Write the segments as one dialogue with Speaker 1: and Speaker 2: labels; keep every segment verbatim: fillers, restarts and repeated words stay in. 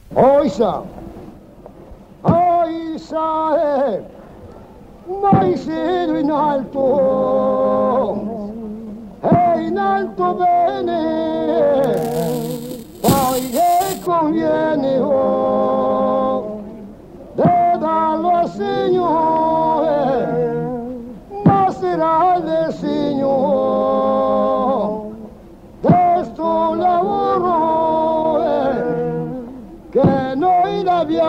Speaker 1: Oisa, oisa, eh, mai siedo in alto, e in alto bene, poi che conviene, oh, de darlo al Signore, ma sarà del Signore, de sto lavoro, eh, che noi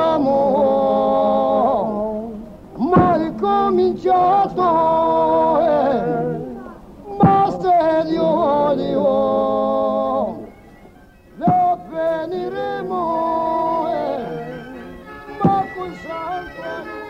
Speaker 1: l'abbiamo mai cominciato, eh, ma se Dio Dio lo finiremo, eh, ma col santo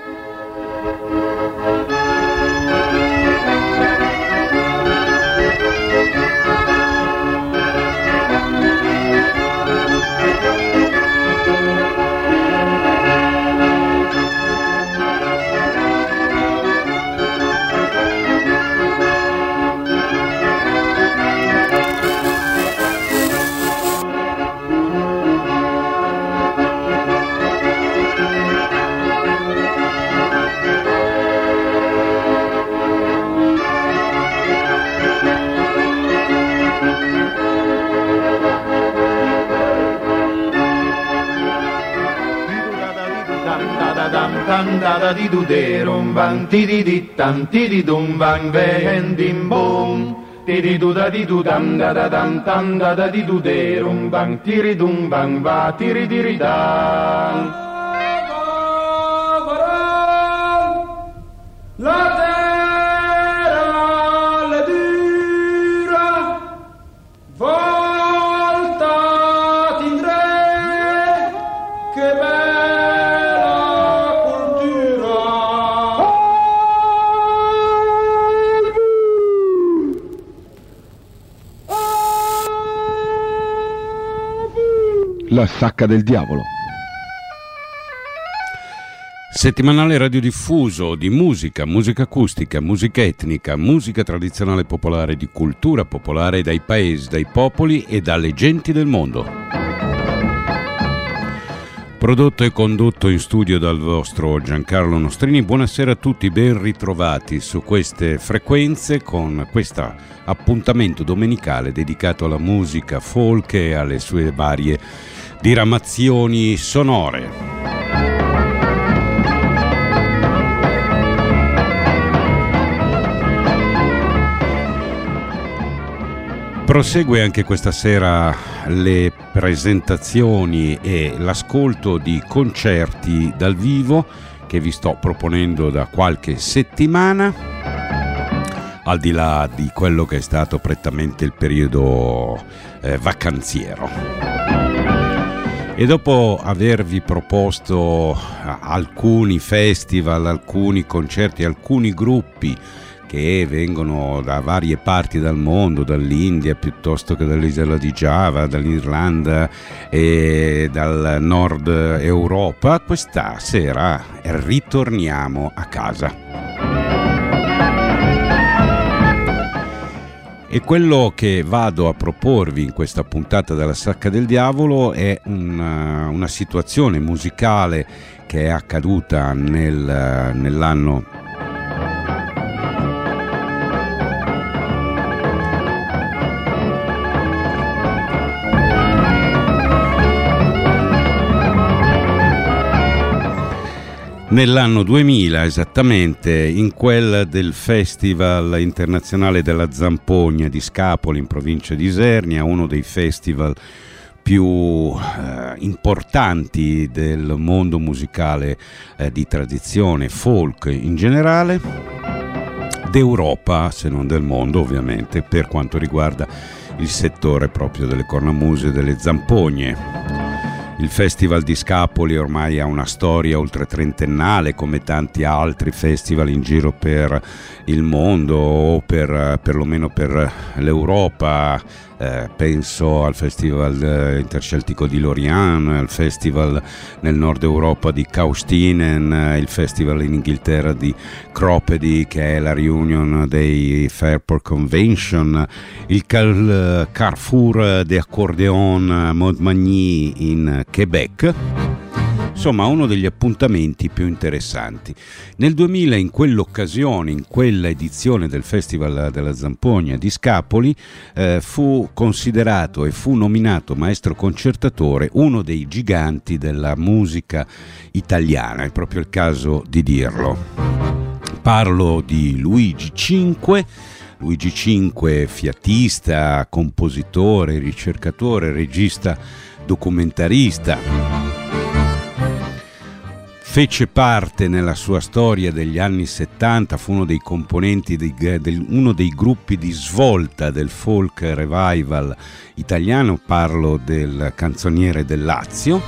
Speaker 2: tan da da di du de rum bang ti di di tan ti di dum bang ven dim bum ti di du da di du dam da da dam tan da da di du de rum bang ti ri dum bang va ti ri di ri dan. La terra le dura volta tindre che
Speaker 3: La Sacca del Diavolo. Settimanale radiodiffuso di musica, musica acustica, musica etnica, musica tradizionale popolare, di cultura popolare dai paesi, dai popoli e dalle genti del mondo. Prodotto e condotto in studio dal vostro Giancarlo Nostrini. Buonasera a tutti, ben ritrovati su queste frequenze con questo appuntamento domenicale dedicato alla musica folk e alle sue varie diramazioni sonore. Prosegue anche questa sera le presentazioni e l'ascolto di concerti dal vivo che vi sto proponendo da qualche settimana, al di là di quello che è stato prettamente il periodo eh, vacanziero. E dopo avervi proposto alcuni festival, alcuni concerti, alcuni gruppi che vengono da varie parti del mondo, dall'India piuttosto che dall'isola di Giava, dall'Irlanda e dal nord Europa, questa sera ritorniamo a casa. E quello che vado a proporvi in questa puntata della Sacca del Diavolo è una, una situazione musicale che è accaduta nel, nell'anno Nell'anno duemila, esattamente, in quel del Festival Internazionale della Zampogna di Scapoli, in provincia di Isernia, uno dei festival più eh, importanti del mondo musicale eh, di tradizione, folk in generale, d'Europa, se non del mondo ovviamente, per quanto riguarda il settore proprio delle cornamuse e delle zampogne. Il Festival di Scapoli ormai ha una storia oltre trentennale, come tanti altri festival in giro per il mondo o per, perlomeno per l'Europa. Eh, penso al Festival Interceltico di Lorient, al Festival nel nord Europa di Kaustinen, il Festival in Inghilterra di Cropedy, che è la reunion dei Fairport Convention, il Cal- Carrefour de Accordéon Montmagny in Québec. Insomma, uno degli appuntamenti più interessanti. Nel duemila, in quell'occasione, in quella edizione del Festival della Zampogna di Scapoli, eh, fu considerato e fu nominato maestro concertatore uno dei giganti della musica italiana, è proprio il caso di dirlo. Parlo di Luigi Cinque. Luigi Cinque, fiatista, compositore, ricercatore, regista, documentarista. Fece parte nella sua storia degli anni settanta, fu uno dei componenti, di, del, uno dei gruppi di svolta del folk revival italiano, parlo del Canzoniere del Lazio.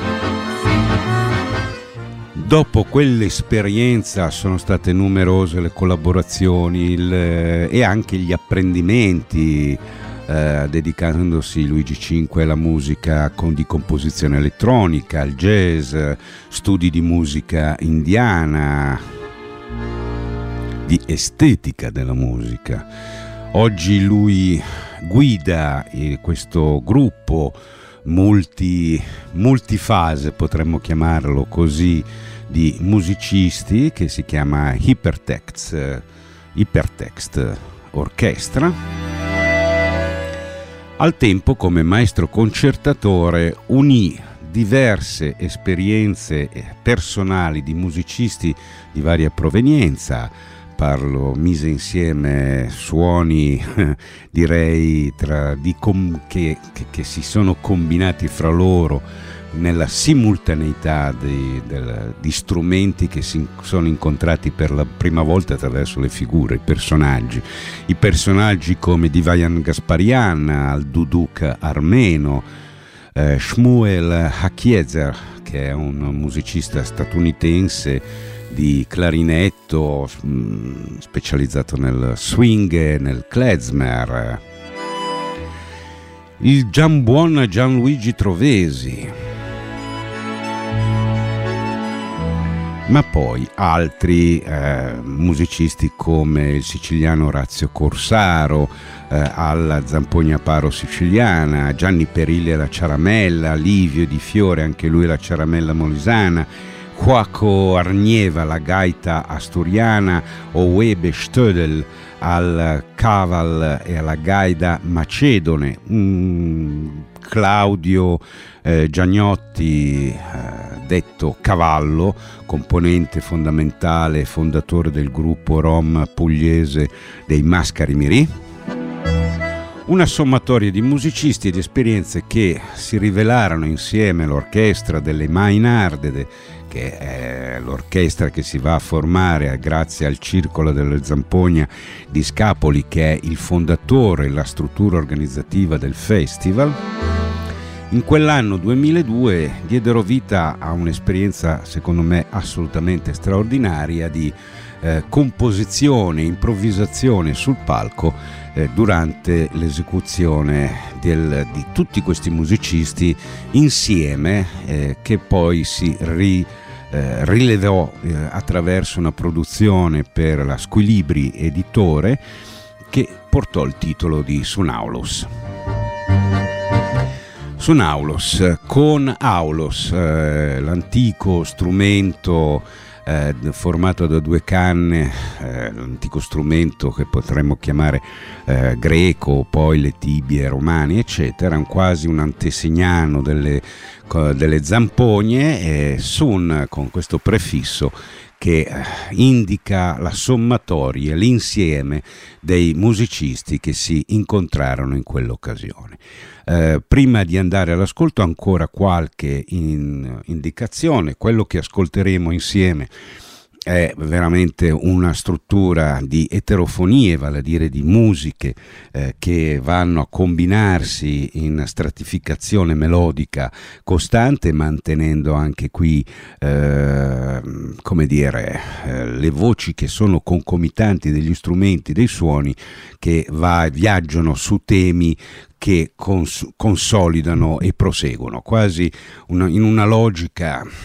Speaker 3: Dopo quell'esperienza sono state numerose le collaborazioni il, e anche gli apprendimenti, eh, dedicandosi Luigi Cinque alla musica con, di composizione elettronica, al jazz, studi di musica indiana, di estetica della musica. Oggi lui guida eh, questo gruppo multi, multifase, potremmo chiamarlo così, di musicisti che si chiama Hypertext, Hypertext Orchestra. Al tempo, come maestro concertatore, unì diverse esperienze personali di musicisti di varia provenienza. Parlo, mise insieme suoni, direi, tra, di com, che, che, che si sono combinati fra loro nella simultaneità di, del, di strumenti che si sono incontrati per la prima volta attraverso le figure, i personaggi. I personaggi come Divayan Gasparian, al duduk armeno, eh, Shmuel Hakiezer, che è un musicista statunitense di clarinetto mh, specializzato nel swing e nel klezmer, il gian buon Gianluigi Trovesi, ma poi altri eh, musicisti come il siciliano Orazio Corsaro, eh, alla Zampogna Paro siciliana, Gianni Perilli alla ciaramella, Livio Di Fiore, anche lui alla ciaramella molisana, Joaco Arnieva alla gaita asturiana, Owebe Stödel al caval e alla gaida macedone, mm, Claudio eh, Giagnotti, eh, detto Cavallo, componente fondamentale e fondatore del gruppo rom pugliese dei Mascari Mirì. Una sommatoria di musicisti e di esperienze che si rivelarono insieme all'orchestra delle Mainardede, che è l'orchestra che si va a formare grazie al Circolo della Zampogna di Scapoli, che è il fondatore e la struttura organizzativa del festival. In quell'anno duemiladue diedero vita a un'esperienza secondo me assolutamente straordinaria di eh, composizione, improvvisazione sul palco eh, durante l'esecuzione del, di tutti questi musicisti insieme, eh, che poi si ri, eh, rilevò eh, attraverso una produzione per la Squilibri Editore che portò il titolo di Sunaulos. Sunaulos, con aulos, eh, l'antico strumento eh, formato da due canne, eh, l'antico strumento che potremmo chiamare eh, greco, poi le tibie romane, eccetera, quasi un antesignano delle, delle zampogne, e sun con questo prefisso che eh, indica la sommatoria, l'insieme dei musicisti che si incontrarono in quell'occasione. Eh, prima di andare all'ascolto ancora qualche in, indicazione. Quello che ascolteremo insieme è veramente una struttura di eterofonie, vale a dire di musiche eh, che vanno a combinarsi in stratificazione melodica costante, mantenendo anche qui eh, come dire eh, le voci che sono concomitanti degli strumenti, dei suoni che va, viaggiano su temi che cons- consolidano e proseguono quasi una, in una logica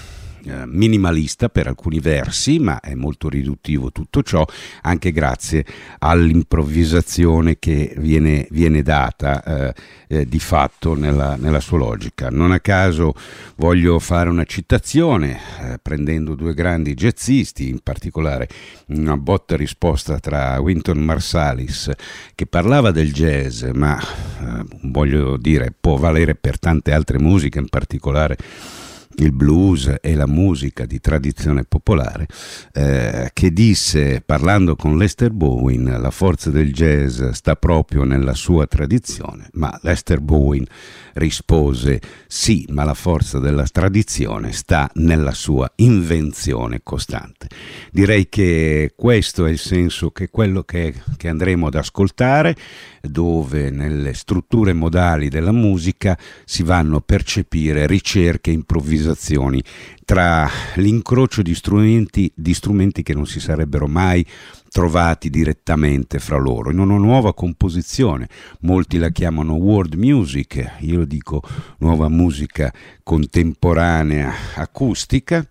Speaker 3: eh, minimalista per alcuni versi, ma è molto riduttivo tutto ciò, anche grazie all'improvvisazione che viene, viene data eh, eh, di fatto nella, nella sua logica. Non a caso voglio fare una citazione eh, prendendo due grandi jazzisti, in particolare una botta risposta tra Wynton Marsalis, che parlava del jazz, ma eh, voglio dire può valere per tante altre musiche, in particolare il blues e la musica di tradizione popolare, eh, che disse, parlando con Lester Bowen, la forza del jazz sta proprio nella sua tradizione, ma Lester Bowen rispose sì, ma la forza della tradizione sta nella sua invenzione costante. Direi che questo è il senso, che quello che, che andremo ad ascoltare, dove nelle strutture modali della musica si vanno a percepire ricerche e improvvisazioni tra l'incrocio di strumenti, di strumenti che non si sarebbero mai trovati direttamente fra loro, in una nuova composizione. Molti la chiamano world music, io dico nuova musica contemporanea acustica,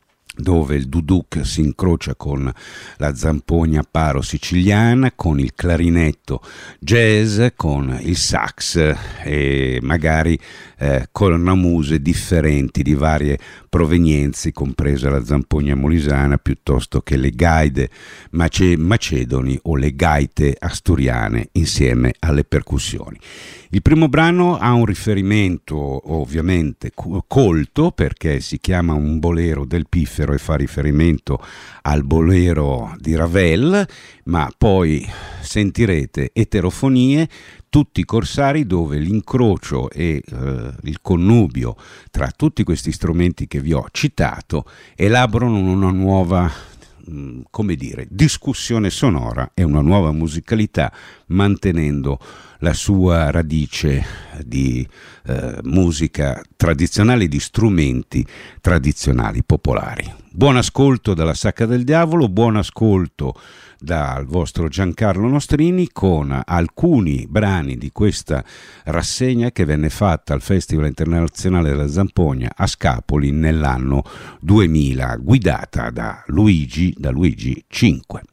Speaker 3: dove il duduk si incrocia con la zampogna paro siciliana, con il clarinetto jazz, con il sax e magari eh, cornamuse differenti di varie provenienze, compresa la zampogna molisana, piuttosto che le gaide mace- macedoni o le gaite asturiane insieme alle percussioni. Il primo brano ha un riferimento ovviamente colto, perché si chiama Un bolero del Piffero e fa riferimento al bolero di Ravel, ma poi sentirete eterofonie, tutti corsari, dove l'incrocio e eh, il connubio tra tutti questi strumenti che vi ho citato elaborano una nuova, mh, come dire, discussione sonora e una nuova musicalità, mantenendo la sua radice di eh, musica tradizionale, di strumenti tradizionali popolari. Buon ascolto dalla Sacca del Diavolo, buon ascolto dal vostro Giancarlo Nostrini con alcuni brani di questa rassegna che venne fatta al Festival Internazionale della Zampogna a Scapoli nell'anno duemila, guidata da Luigi, da Luigi cinque.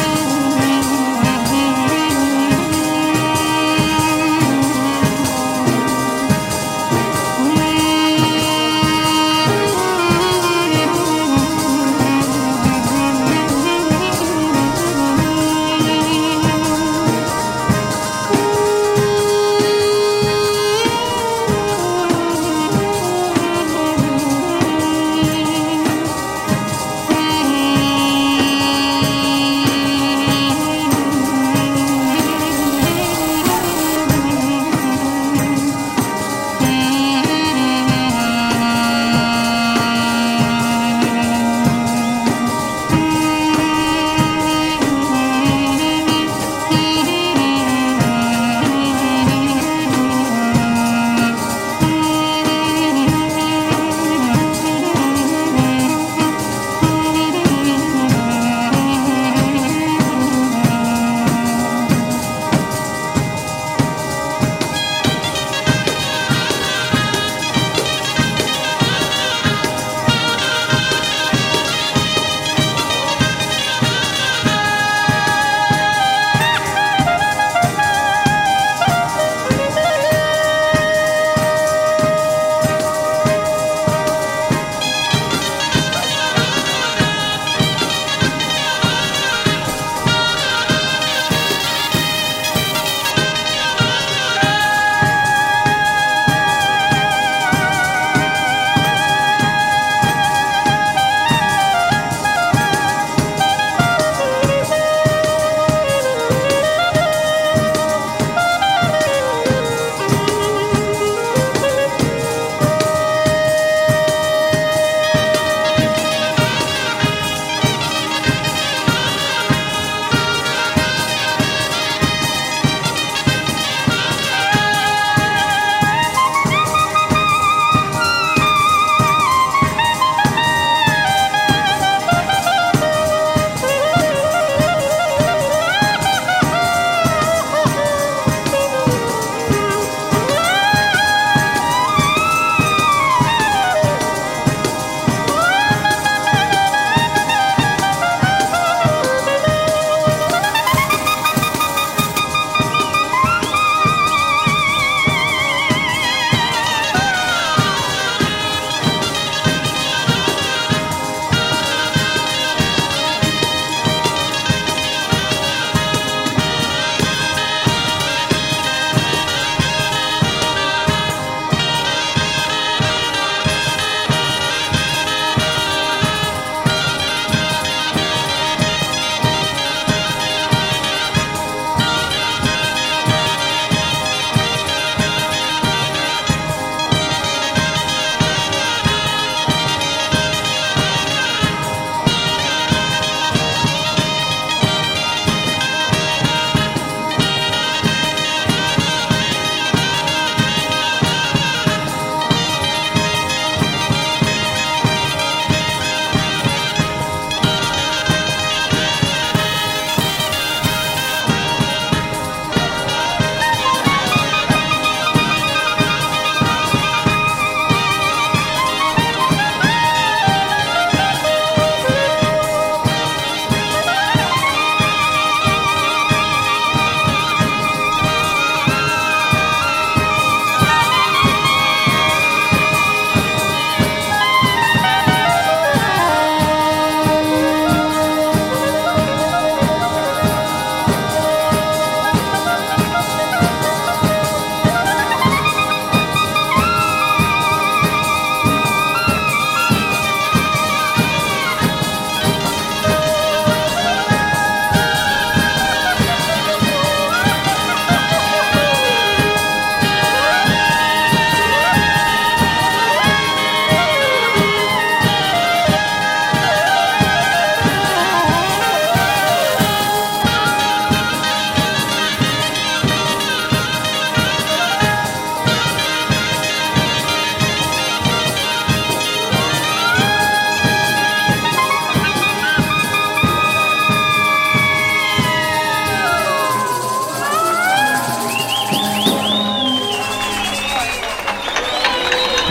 Speaker 1: Thank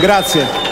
Speaker 4: Grazie.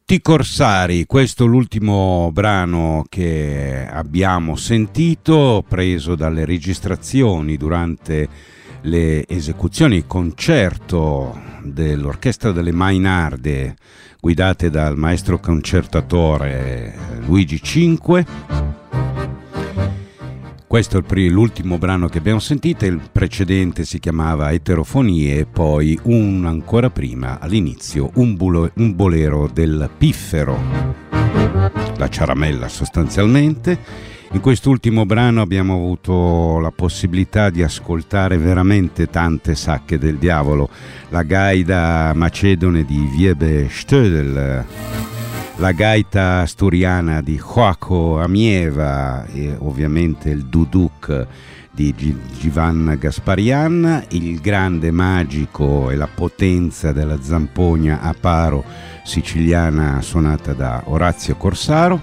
Speaker 3: Tutti corsari, questo è l'ultimo brano che abbiamo sentito, preso dalle registrazioni durante le esecuzioni, concerto dell'Orchestra delle Mainarde, guidate dal maestro concertatore Luigi Cinque. Questo è l'ultimo brano che abbiamo sentito, il precedente si chiamava Eterofonie e poi un ancora prima, all'inizio, un, bulo, un bolero del Piffero, la ciaramella sostanzialmente. In quest'ultimo brano abbiamo avuto la possibilità di ascoltare veramente tante sacche del diavolo, la gaida macedone di Wiebe Stödel, la gaita asturiana di Joaco Amieva e ovviamente il duduk di Givan Gasparian, il grande magico e la potenza della zampogna a paro siciliana suonata da Orazio Corsaro.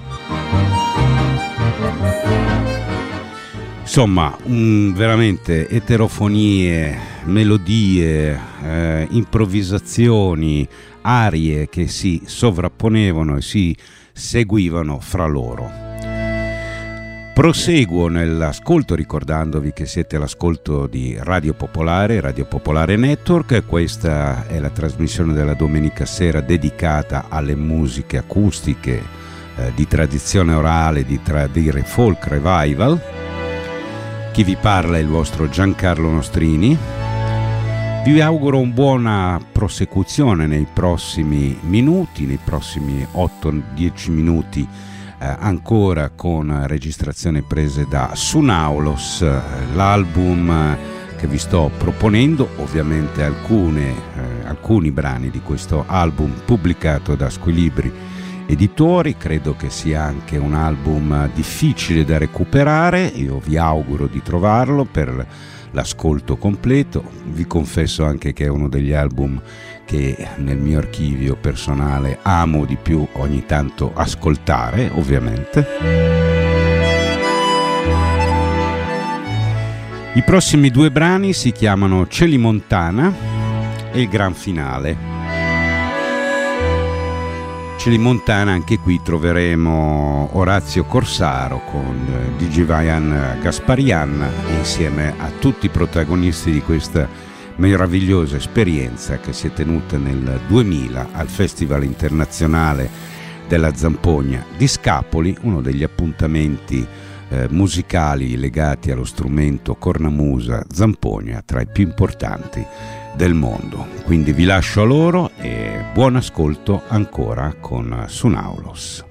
Speaker 3: Insomma, um, veramente eterofonie, melodie, eh, improvvisazioni, arie che si sovrapponevano e si seguivano fra loro. Proseguo nell'ascolto ricordandovi che siete all'ascolto di Radio Popolare, Radio Popolare Network. Questa è la trasmissione della domenica sera dedicata alle musiche acustiche eh, di tradizione orale, di tradire folk revival. Chi vi parla è il vostro Giancarlo Nostrini. Vi auguro una buona prosecuzione nei prossimi minuti, nei prossimi otto dieci minuti, eh, ancora con registrazioni prese da Sunaulos, eh, l'album che vi sto proponendo, ovviamente alcune, eh, alcuni brani di questo album pubblicato da Squilibri Editori. Credo che sia anche un album difficile da recuperare, io vi auguro di trovarlo per l'ascolto completo. Vi confesso anche che è uno degli album che nel mio archivio personale amo di più ogni tanto ascoltare, ovviamente. I prossimi due brani si chiamano Celimontana e il gran finale. Celimontana, anche qui troveremo Orazio Corsaro con Digivayan Gasparian insieme a tutti i protagonisti di questa meravigliosa esperienza che si è tenuta nel duemila al Festival Internazionale della Zampogna di Scapoli, uno degli appuntamenti eh, musicali legati allo strumento cornamusa zampogna tra i più importanti del mondo. Quindi vi lascio a loro e buon ascolto ancora con Sunaulos.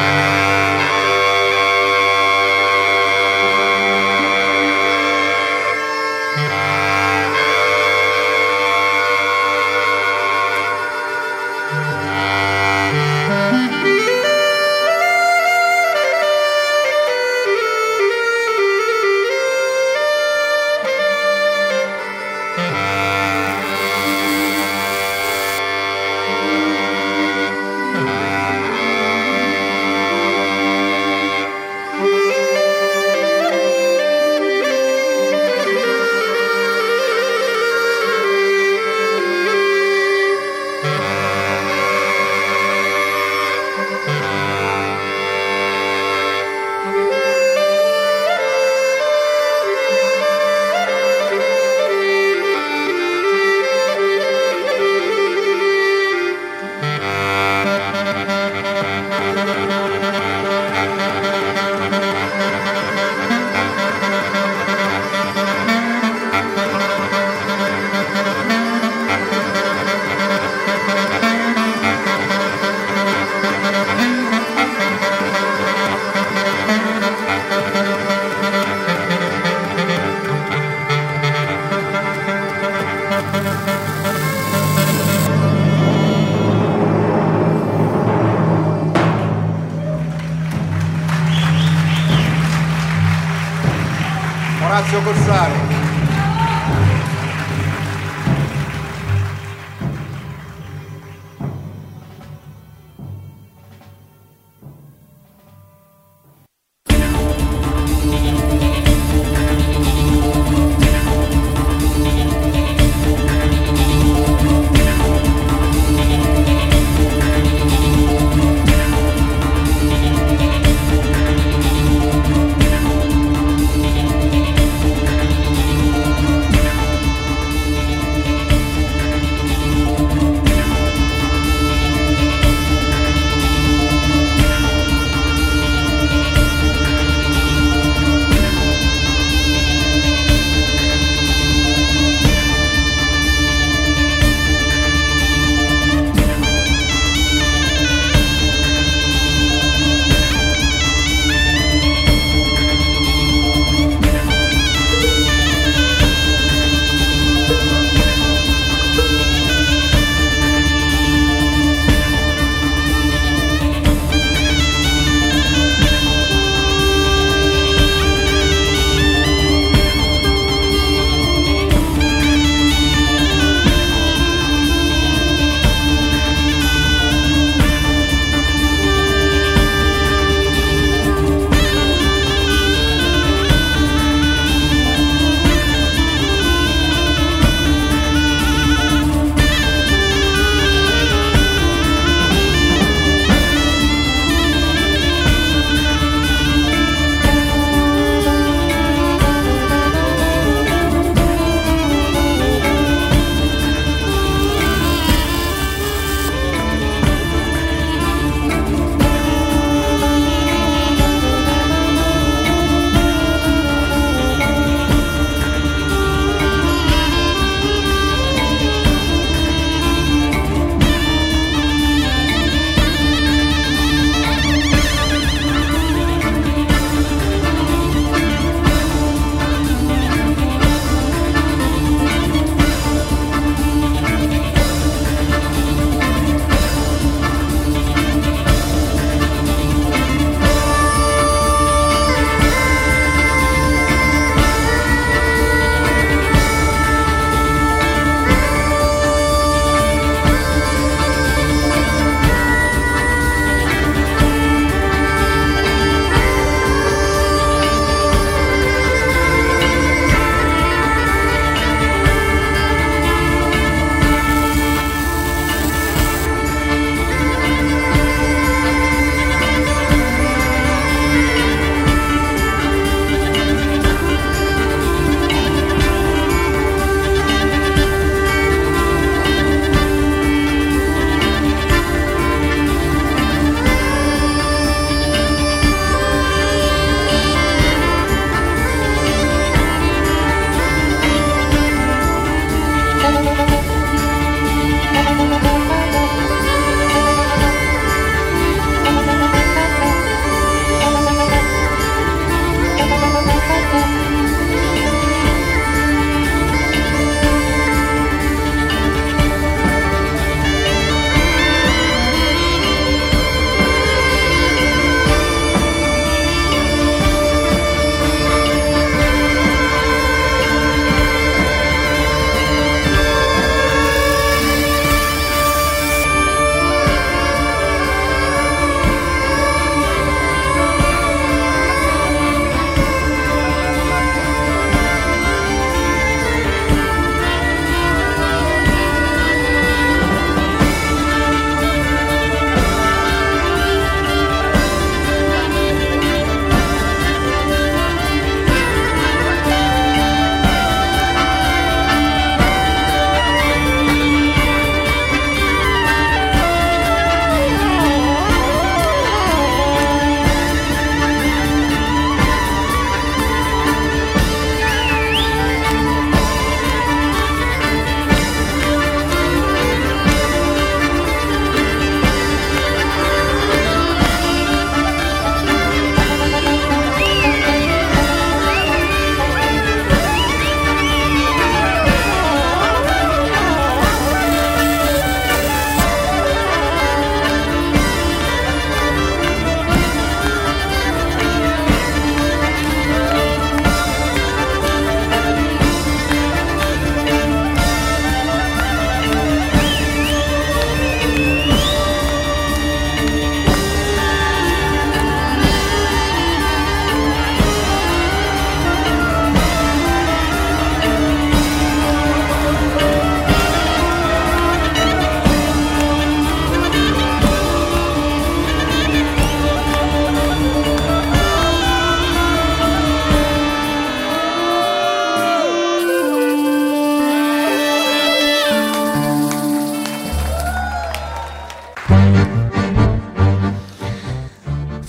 Speaker 4: Orazio Corsari.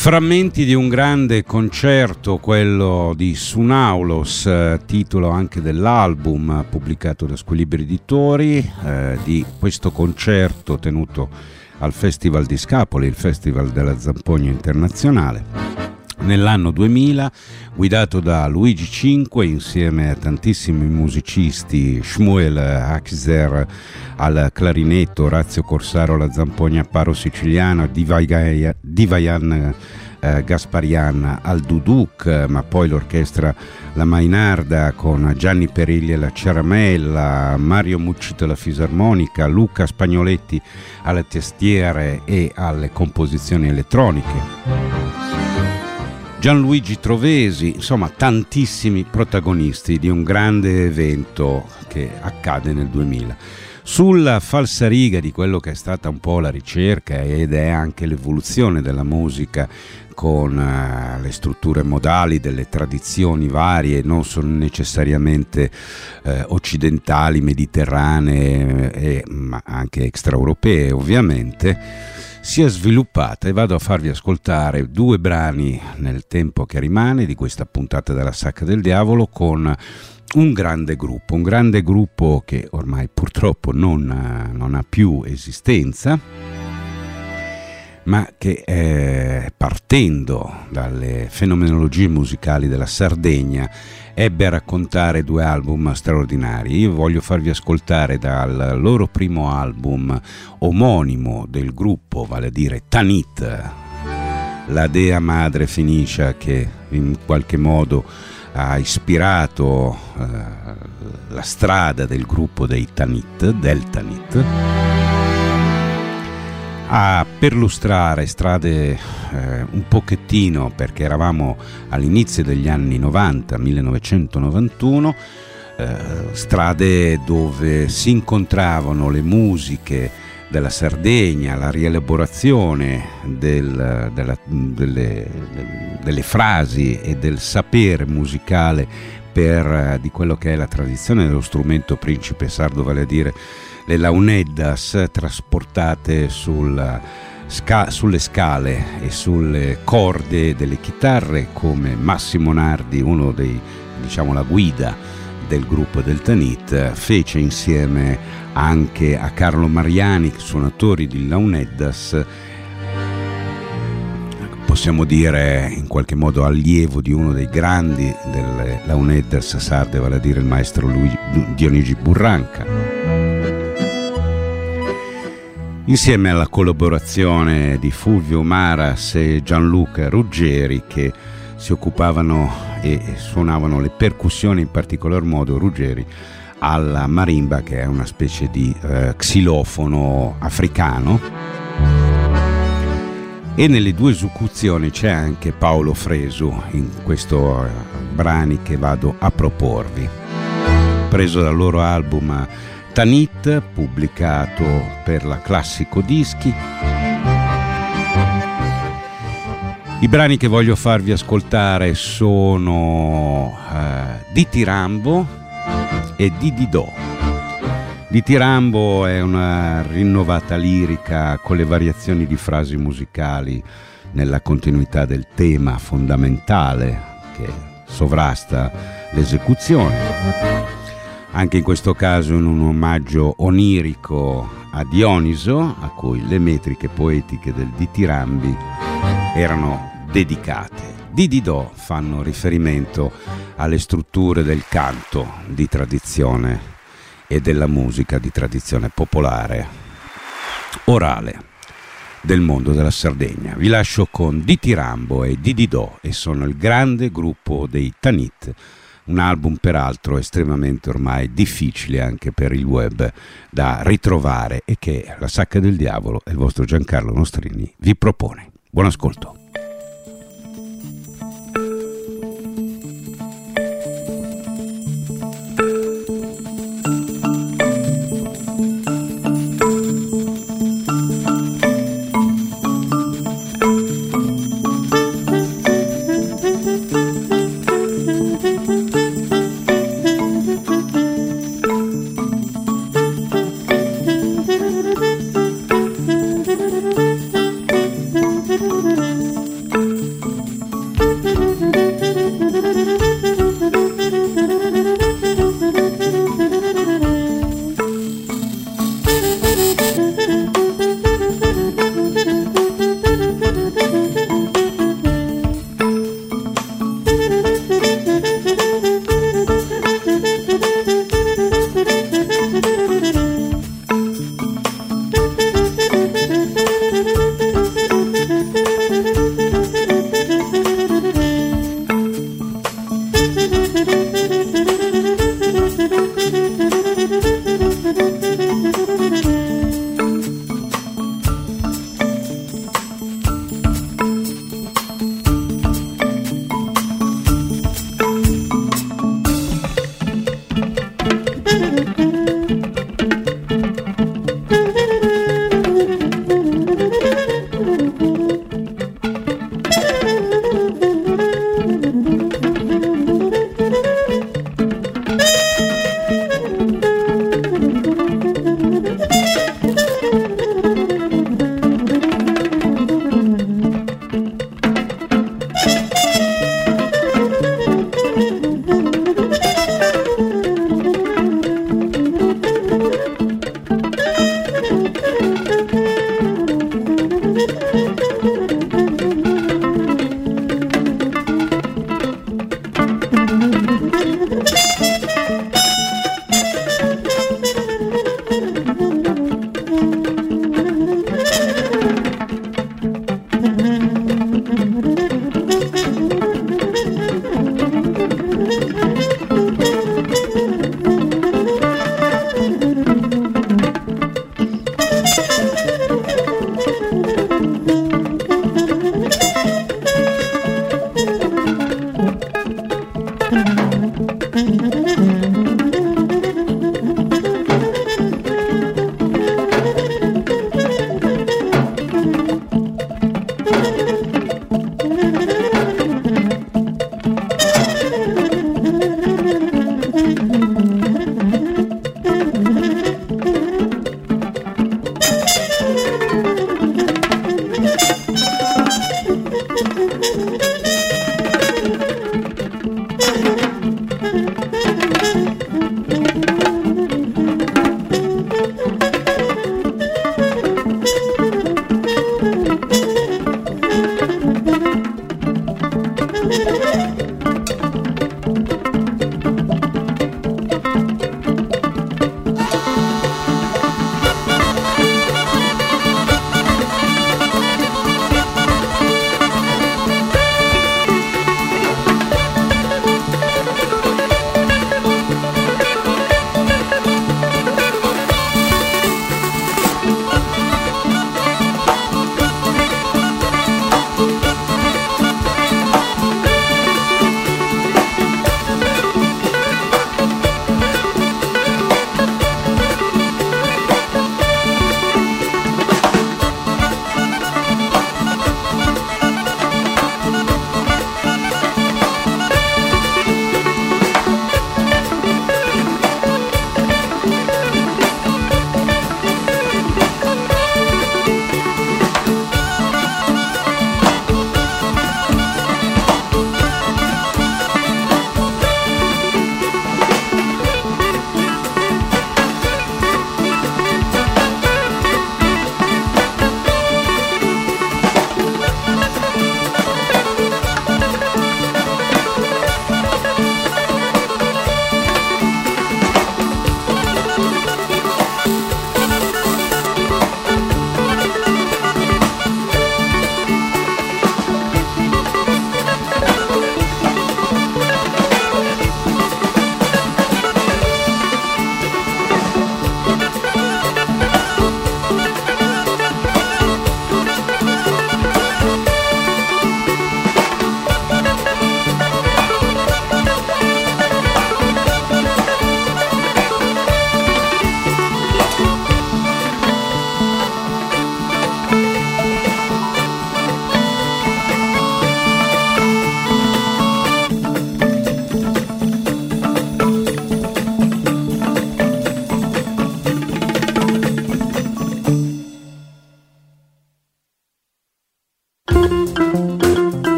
Speaker 3: Frammenti di un grande concerto, quello di Sunaulos, eh, titolo anche dell'album pubblicato da Squilibri Editori, eh, di questo concerto tenuto al Festival di Scapoli, il Festival della Zampogna Internazionale, nell'anno duemila, guidato da Luigi Cinque insieme a tantissimi musicisti, Shmuel Haxer al clarinetto, Orazio Corsaro alla zampogna paro siciliana, Divayan eh, Gasparian al duduk, ma poi l'orchestra La Mainarda con Gianni Perilli alla ciaramella, Mario Muccito alla fisarmonica, Luca Spagnoletti alle tastiere e alle composizioni elettroniche, Gianluigi Trovesi, insomma tantissimi protagonisti di un grande evento che accade nel duemila. Sulla falsariga di quello che è stata un po' la ricerca ed è anche l'evoluzione della musica con uh, le strutture modali delle tradizioni varie, non sono necessariamente eh, occidentali, mediterranee, e, ma anche extraeuropee ovviamente, si è sviluppata, e vado a farvi ascoltare due brani nel tempo che rimane di questa puntata della Sacca del Diavolo con un grande gruppo, un grande gruppo che ormai purtroppo non, non ha più esistenza, ma che eh, partendo dalle fenomenologie musicali della Sardegna ebbe a raccontare due album straordinari. Io voglio farvi ascoltare dal loro primo album omonimo del gruppo, vale a dire Tanit, la dea madre fenicia che in qualche modo ha ispirato eh, la strada del gruppo dei Tanit, del Tanit, a perlustrare strade eh, un pochettino, perché eravamo all'inizio degli anni novanta, millenovecentonovantuno, eh, strade dove si incontravano le musiche della Sardegna, la rielaborazione del, della, delle, delle frasi e del sapere musicale per, di quello che è la tradizione dello strumento principe sardo, vale a dire le launeddas trasportate sul, sca, sulle scale e sulle corde delle chitarre, come Massimo Nardi, uno dei, diciamo, la guida del gruppo del Tanit, fece insieme anche a Carlo Mariani, suonatori di launeddas, possiamo dire in qualche modo allievo di uno dei grandi delle launeddas sarde, vale a dire il maestro Luigi, Dionigi Burranca, insieme alla collaborazione di Fulvio Maras e Gianluca Ruggeri, che si occupavano e suonavano le percussioni, in particolar modo Ruggeri alla marimba, che è una specie di eh, xilofono africano, e nelle due esecuzioni c'è anche Paolo Fresu in questo eh, brani che vado a proporvi, preso dal loro album Tanit, pubblicato per la Classico Dischi. I brani che voglio farvi ascoltare sono eh, Ditirambo e Dididò. Ditirambo è una rinnovata lirica con le variazioni di frasi musicali nella continuità del tema fondamentale che sovrasta l'esecuzione. Anche in questo caso in un omaggio onirico a Dioniso, a cui le metriche poetiche del Ditirambi erano dedicate. Dididò fanno riferimento alle strutture del canto di tradizione e della musica di tradizione popolare orale del mondo della Sardegna. Vi lascio con Ditirambo e Dididò, e sono il grande gruppo dei Tanit, un album peraltro estremamente ormai difficile anche per il web da ritrovare e che la Sacca del Diavolo e il vostro Giancarlo Nostrini vi propone. Buon ascolto.
Speaker 1: Thank you.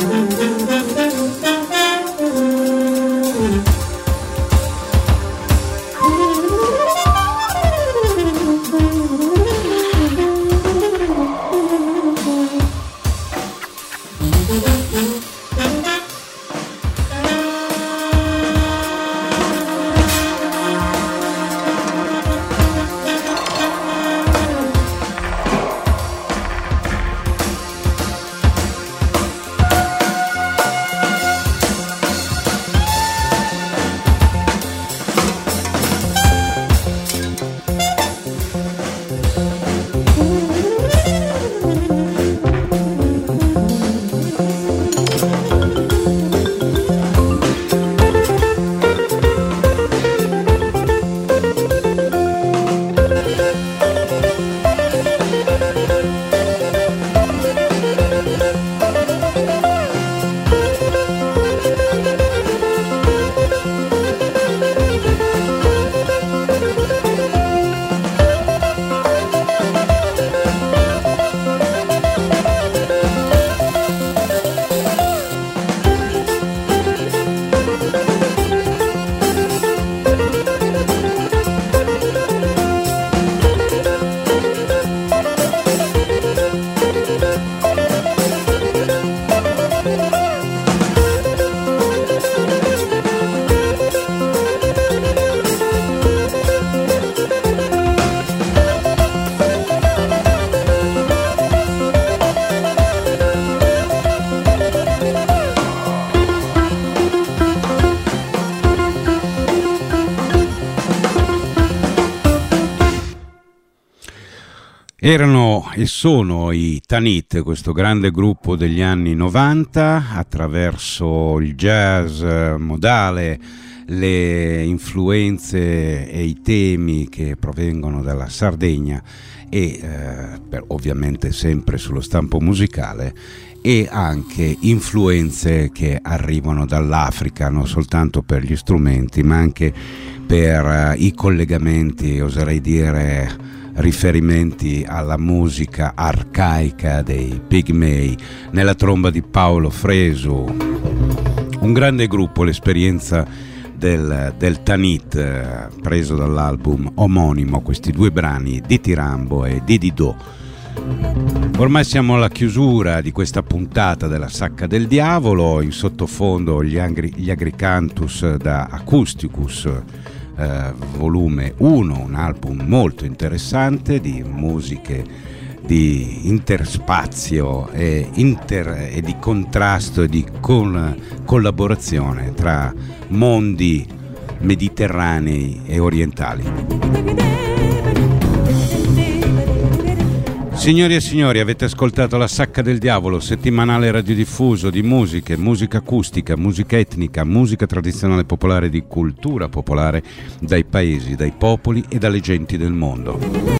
Speaker 3: Erano e sono i Tanit, questo grande gruppo degli anni novanta, attraverso il jazz modale, le influenze e i temi che provengono dalla Sardegna e eh, per, ovviamente sempre sullo stampo musicale, e anche influenze che arrivano dall'Africa, non soltanto per gli strumenti ma anche per uh, i collegamenti, oserei dire riferimenti alla musica arcaica dei Pigmei, nella tromba di Paolo Fresu. Un grande gruppo, l'esperienza del, del Tanit, eh, preso dall'album omonimo, questi due brani di Tirambo e di Didò. Ormai siamo alla chiusura di questa puntata della Sacca del Diavolo, in sottofondo gli, Angri, gli Agricantus da Acousticus, eh, volume uno, un album molto interessante di musiche di interspazio e, inter, e di contrasto e di con, collaborazione tra mondi mediterranei e orientali. Signori e signori, avete ascoltato La Sacca del Diavolo, settimanale radiodiffuso di musiche, musica acustica, musica etnica, musica tradizionale popolare, di cultura popolare, dai paesi, dai popoli e dalle genti del mondo.